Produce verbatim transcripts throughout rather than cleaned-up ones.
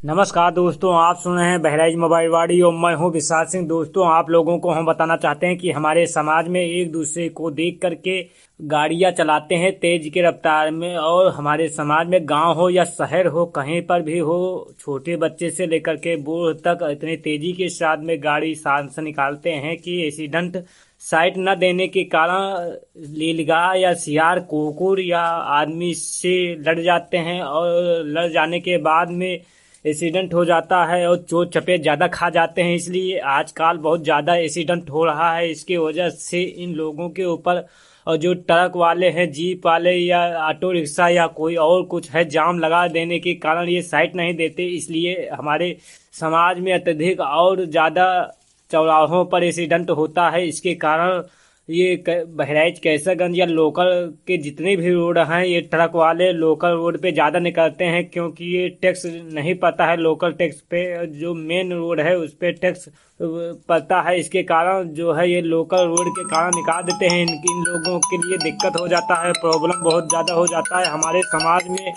नमस्कार दोस्तों, आप सुन रहे हैं बहराइच मोबाइल वाड़ी और मैं हूं विशाल सिंह। दोस्तों, आप लोगों को हम बताना चाहते हैं कि हमारे समाज में एक दूसरे को देख करके गाड़ियां चलाते हैं तेज की रफ्तार में। और हमारे समाज में गांव हो या शहर हो, कहीं पर भी हो, छोटे बच्चे से लेकर के बूढ़ तक इतनी तेजी के साथ में गाड़ी शान से निकालते हैं कि एक्सीडेंट साइड न देने के कारण लीलगाय या सियार, कुकुर या आदमी से लड़ जाते हैं और लड़ जाने के बाद में एक्सीडेंट हो जाता है और चोट चपेट ज़्यादा खा जाते हैं। इसलिए आजकल बहुत ज़्यादा एक्सीडेंट हो रहा है। इसकी वजह से इन लोगों के ऊपर, और जो ट्रक वाले हैं, जीप वाले या ऑटो रिक्शा या कोई और कुछ है, जाम लगा देने के कारण ये साइड नहीं देते। इसलिए हमारे समाज में अत्यधिक और ज़्यादा चौराहों पर एक्सीडेंट होता है। इसके कारण ये बहराइच कैसरगंज या लोकल के जितने भी रोड हैं, ये ट्रक वाले लोकल रोड पे ज़्यादा निकलते हैं, क्योंकि ये टैक्स नहीं पता है। लोकल टैक्स पे जो मेन रोड है उस पे टैक्स पड़ता है। इसके कारण जो है ये लोकल रोड के कारण निकाल देते हैं। इन, इन लोगों के लिए दिक्कत हो जाता है, प्रॉब्लम बहुत ज़्यादा हो जाता है। हमारे समाज में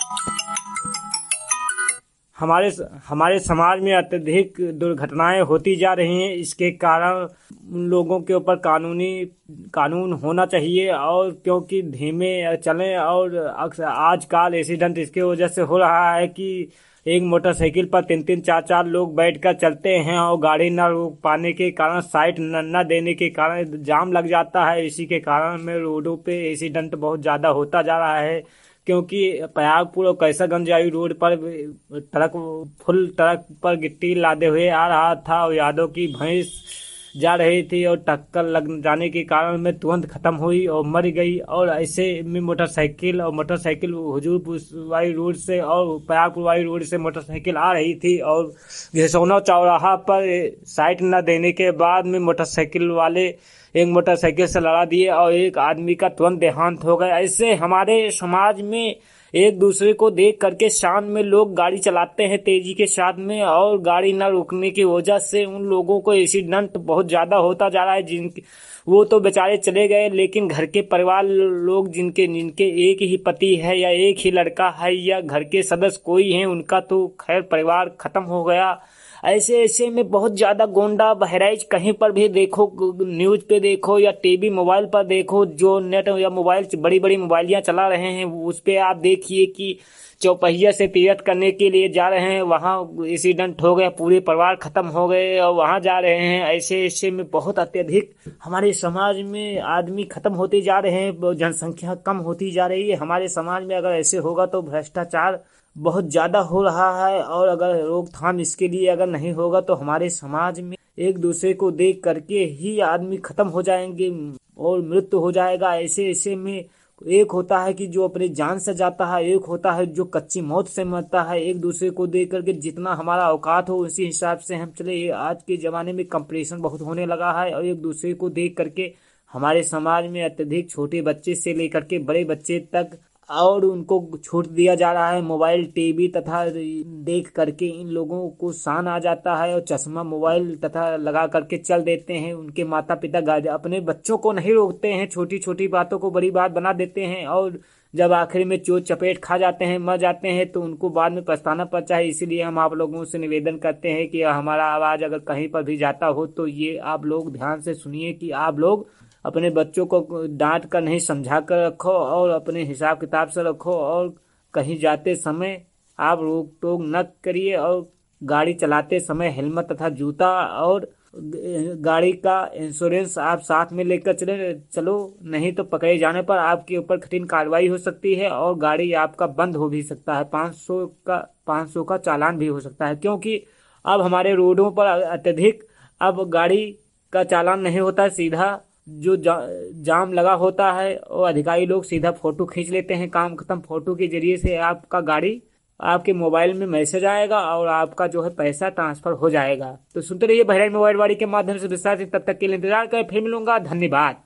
हमारे हमारे समाज में अत्यधिक दुर्घटनाएं होती जा रही हैं। इसके कारण उन लोगों के ऊपर कानूनी कानून होना चाहिए, और क्योंकि धीमे चलें। और अक्सर आजकल एक्सीडेंट इसके वजह से हो रहा है कि एक मोटरसाइकिल पर तीन तीन चार चार लोग बैठकर चलते हैं और गाड़ी न रोक पाने के कारण, साइड न, न देने के कारण जाम लग जाता है। इसी के कारण में रोडों पे एक्सीडेंट बहुत ज़्यादा होता जा रहा है, क्योंकि प्रयागपुर और कैसरगंज रोड पर ट्रक फुल ट्रक पर गिट्टी लादे हुए आ रहा था और यादव की भैंस जा रही थी और टक्कर लग जाने के कारण में तुरंत खत्म हुई और मर गई। और ऐसे में मोटरसाइकिल और मोटरसाइकिल हुजूरपुर वाली रोड से और प्रयागपुर वाली रोड से मोटरसाइकिल आ रही थी और घिसौना चौराहा पर साइड न देने के बाद में मोटरसाइकिल वाले एक मोटरसाइकिल से लड़ा दिए और एक आदमी का तुरंत देहांत हो गया। ऐसे हमारे समाज में एक दूसरे को देख करके शान में लोग गाड़ी चलाते हैं तेजी के साथ में, और गाड़ी न रुकने की वजह से उन लोगों को एक्सीडेंट बहुत ज्यादा होता जा रहा है। जिनके वो तो बेचारे चले गए, लेकिन घर के परिवार लोग जिनके जिनके एक ही पति है या एक ही लड़का है या घर के सदस्य कोई हैं, उनका तो खैर परिवार खत्म हो गया। ऐसे ऐसे में बहुत ज्यादा गोंडा बहराइच कहीं पर भी देखो, न्यूज पे देखो या टीवी मोबाइल पर देखो, जो नेट या मोबाइल बड़ी बड़ी मोबाइलियां चला रहे हैं, उस पे आप देखिए कि चौपहिया से तीरथ करने के लिए जा रहे हैं, वहां एक्सीडेंट हो गया, पूरे परिवार खत्म हो गए और वहां जा रहे हैं। ऐसे ऐसे में बहुत अत्यधिक हमारे समाज में आदमी खत्म होते जा रहे हैं, जनसंख्या कम होती जा रही है। हमारे समाज में अगर ऐसे होगा तो भ्रष्टाचार बहुत ज्यादा हो रहा है, और अगर रोकथाम इसके लिए अगर नहीं होगा तो हमारे समाज में एक दूसरे को देख करके ही आदमी खत्म हो जाएंगे और मृत्यु हो जाएगा। ऐसे ऐसे में एक होता है कि जो अपनी जान से जाता है, एक होता है जो कच्ची मौत से मरता है। एक दूसरे को देख करके जितना हमारा औकात हो उसी हिसाब से हम चले। आज के जमाने में कंपटीशन बहुत होने लगा है, और एक दूसरे को देख करके हमारे समाज में अत्यधिक छोटे बच्चे से लेकर के बड़े बच्चे तक और उनको छूट दिया जा रहा है। मोबाइल, टीवी तथा देख करके इन लोगों को शान आ जाता है और चश्मा मोबाइल तथा लगा करके चल देते हैं। उनके माता पिता अपने बच्चों को नहीं रोकते हैं, छोटी छोटी बातों को बड़ी बात बना देते हैं, और जब आखिर में चोट चपेट खा जाते हैं, मर जाते हैं, तो उनको बाद में पछताना पड़ता है। इसीलिए हम आप लोगों से निवेदन करते हैं कि हमारा आवाज़ अगर कहीं पर भी जाता हो तो ये आप लोग ध्यान से सुनिए कि आप लोग अपने बच्चों को डांट कर नहीं, समझा कर रखो और अपने हिसाब किताब से रखो, और कहीं जाते समय आप रोक टोक न करिए, और गाड़ी चलाते समय हेलमेट तथा जूता और गाड़ी का इंश्योरेंस आप साथ में लेकर चले चलो, नहीं तो पकड़े जाने पर आपके ऊपर कठिन कार्रवाई हो सकती है और गाड़ी आपका बंद हो भी सकता है। पाँच सौ का पाँच सौ का चालान भी हो सकता है, क्योंकि अब हमारे रोडों पर अत्यधिक अब गाड़ी का चालान नहीं होता, सीधा जो जा, जाम लगा होता है और अधिकारी लोग सीधा फोटो खींच लेते हैं, काम खत्म। फोटो के जरिए से आपका गाड़ी आपके मोबाइल में मैसेज आएगा और आपका जो है पैसा ट्रांसफर हो जाएगा। तो सुनते रहिए बहराइच मोबाइल वाड़ी के माध्यम से विस्तार से। तब तक के लिए इंतजार करें, फिर मिलूंगा। धन्यवाद।